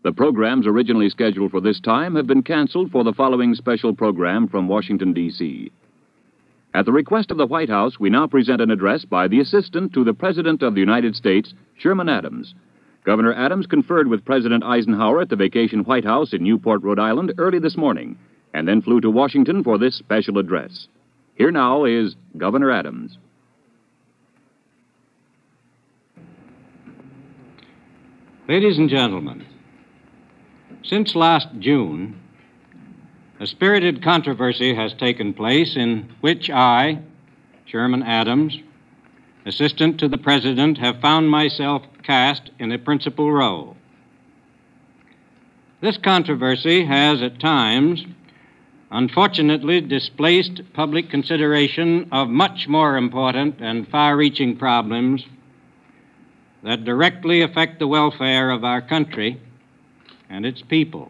The programs originally scheduled for this time have been canceled for the following special program from Washington, D.C. At the request of the White House, we now present an address by the Assistant to the President of the United States, Sherman Adams. Governor Adams conferred with President Eisenhower at the vacation White House in Newport, Rhode Island, early this morning, and then flew to Washington for this special address. Here now is Governor Adams. Ladies and gentlemen, since last June, a spirited controversy has taken place in which I, Sherman Adams, Assistant to the President, have found myself cast in a principal role. This controversy has at times, unfortunately, displaced public consideration of much more important and far-reaching problems that directly affect the welfare of our country and its people.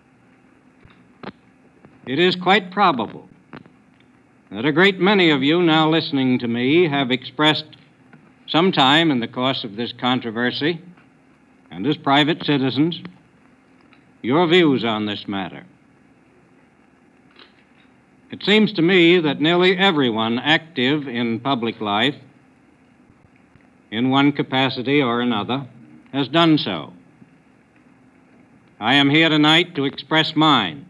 It is quite probable that a great many of you now listening to me have expressed sometime in the course of this controversy, and as private citizens, your views on this matter. It seems to me that nearly everyone active in public life, in one capacity or another, has done so. I am here tonight to express mine.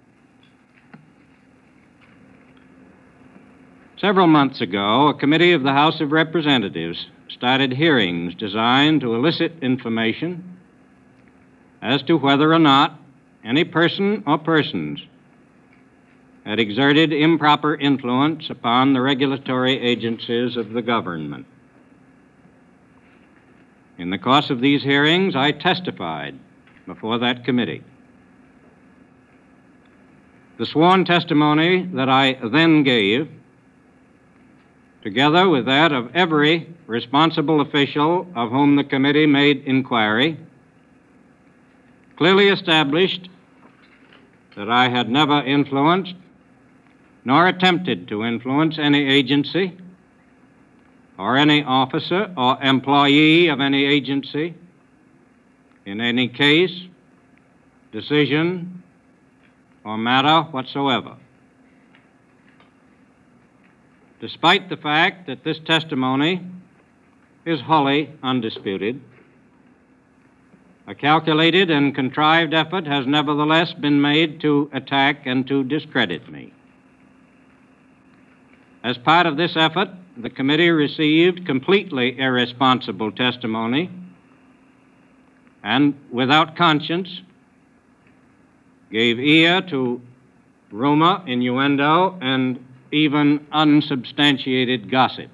Several months ago, a committee of the House of Representatives started hearings designed to elicit information as to whether or not any person or persons had exerted improper influence upon the regulatory agencies of the government. In the course of these hearings, I testified before that committee. The sworn testimony that I then gave, together with that of every responsible official of whom the committee made inquiry, clearly established that I had never influenced nor attempted to influence any agency or any officer or employee of any agency in any case, decision, or matter whatsoever. Despite the fact that this testimony is wholly undisputed, a calculated and contrived effort has nevertheless been made to attack and to discredit me. As part of this effort, the committee received completely irresponsible testimony and, without conscience, gave ear to rumor, innuendo, and even unsubstantiated gossip.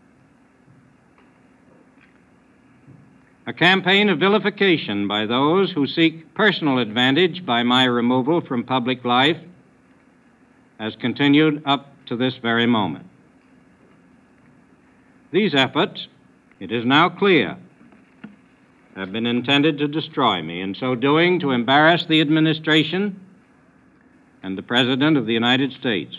A campaign of vilification by those who seek personal advantage by my removal from public life has continued up to this very moment. These efforts, it is now clear, have been intended to destroy me, in so doing to embarrass the administration and the President of the United States.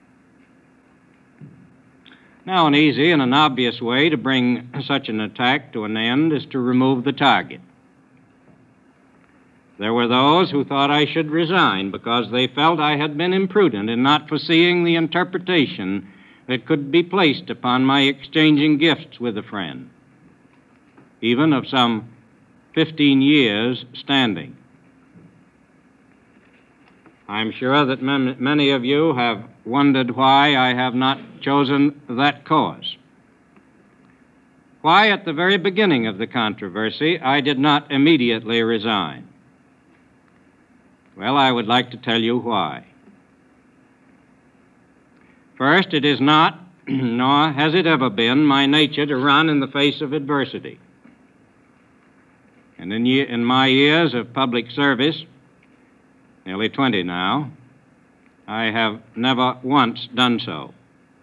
Now, an easy and an obvious way to bring such an attack to an end is to remove the target. There were those who thought I should resign because they felt I had been imprudent in not foreseeing the interpretation that could be placed upon my exchanging gifts with a friend, even of some 15 years standing. I'm sure that many of you have wondered why I have not chosen that course. Why, at the very beginning of the controversy, I did not immediately resign. Well, I would like to tell you why. First, it is not, nor has it ever been, my nature to run in the face of adversity. And in my years of public service, nearly 20 now, I have never once done so.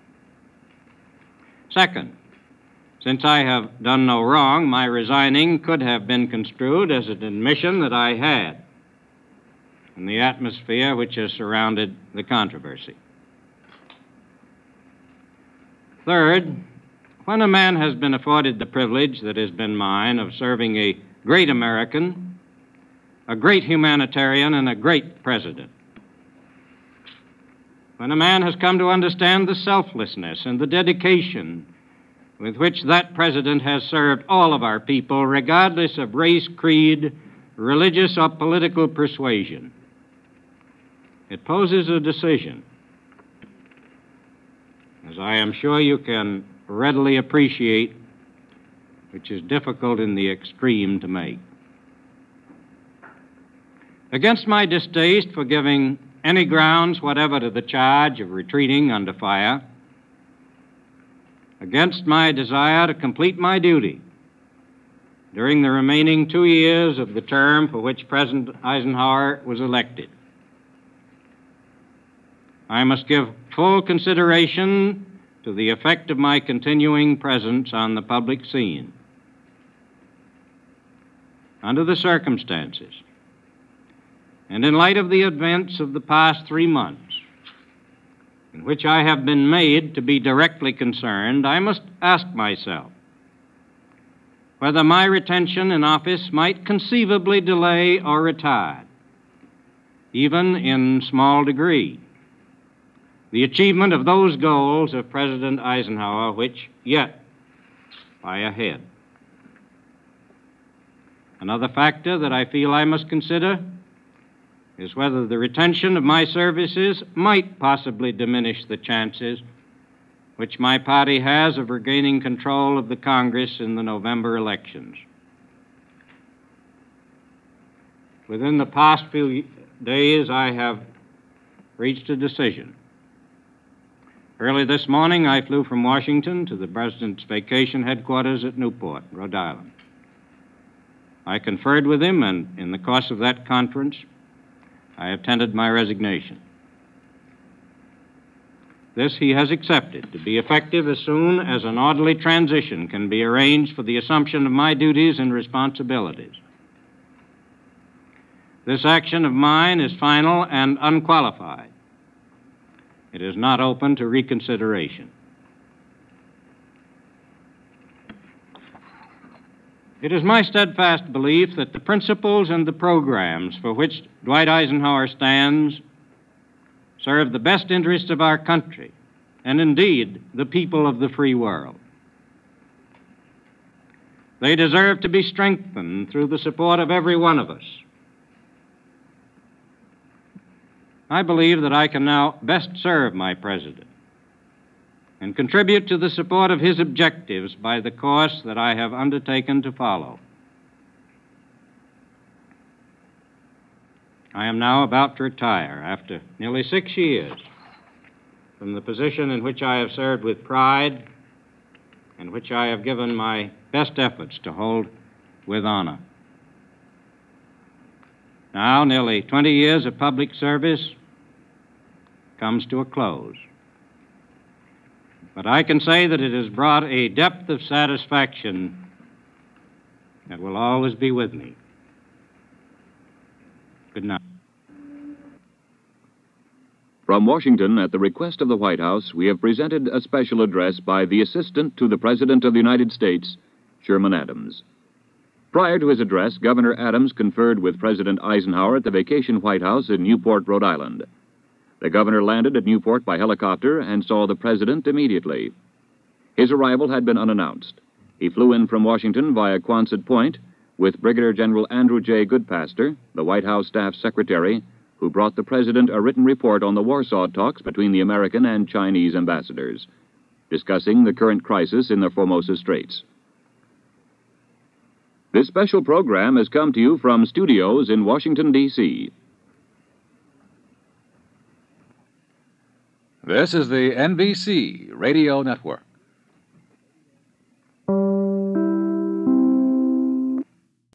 Second, since I have done no wrong, my resigning could have been construed as an admission that I had in the atmosphere which has surrounded the controversy. Third, when a man has been afforded the privilege that has been mine of serving a great American a great humanitarian and a great president. When a man has come to understand the selflessness and the dedication with which that president has served all of our people, regardless of race, creed, religious, or political persuasion, it poses a decision, as I am sure you can readily appreciate, which is difficult in the extreme to make. Against my distaste for giving any grounds whatever to the charge of retreating under fire, against my desire to complete my duty during the remaining 2 years of the term for which President Eisenhower was elected, I must give full consideration to the effect of my continuing presence on the public scene. Under the circumstances, and in light of the events of the past 3 months, in which I have been made to be directly concerned, I must ask myself whether my retention in office might conceivably delay or retard, even in small degree, the achievement of those goals of President Eisenhower which yet lie ahead. Another factor that I feel I must consider is whether the retention of my services might possibly diminish the chances which my party has of regaining control of the Congress in the November elections. Within the past few days, I have reached a decision. Early this morning, I flew from Washington to the President's vacation headquarters at Newport, Rhode Island. I conferred with him, and in the course of that conference, I have tendered my resignation. This he has accepted to be effective as soon as an orderly transition can be arranged for the assumption of my duties and responsibilities. This action of mine is final and unqualified. It is not open to reconsideration. It is my steadfast belief that the principles and the programs for which Dwight Eisenhower stands serve the best interests of our country and, indeed, the people of the free world. They deserve to be strengthened through the support of every one of us. I believe that I can now best serve my president and contribute to the support of his objectives by the course that I have undertaken to follow. I am now about to retire after nearly 6 years from the position in which I have served with pride and which I have given my best efforts to hold with honor. Now, nearly 20 years of public service comes to a close. But I can say that it has brought a depth of satisfaction that will always be with me. Good night. From Washington, at the request of the White House, we have presented a special address by the Assistant to the President of the United States, Sherman Adams. Prior to his address, Governor Adams conferred with President Eisenhower at the vacation White House in Newport, Rhode Island. The governor landed at Newport by helicopter and saw the president immediately. His arrival had been unannounced. He flew in from Washington via Quonset Point with Brigadier General Andrew J. Goodpaster, the White House staff secretary, who brought the president a written report on the Warsaw talks between the American and Chinese ambassadors, discussing the current crisis in the Formosa Straits. This special program has come to you from studios in Washington, D.C. This is the NBC Radio Network.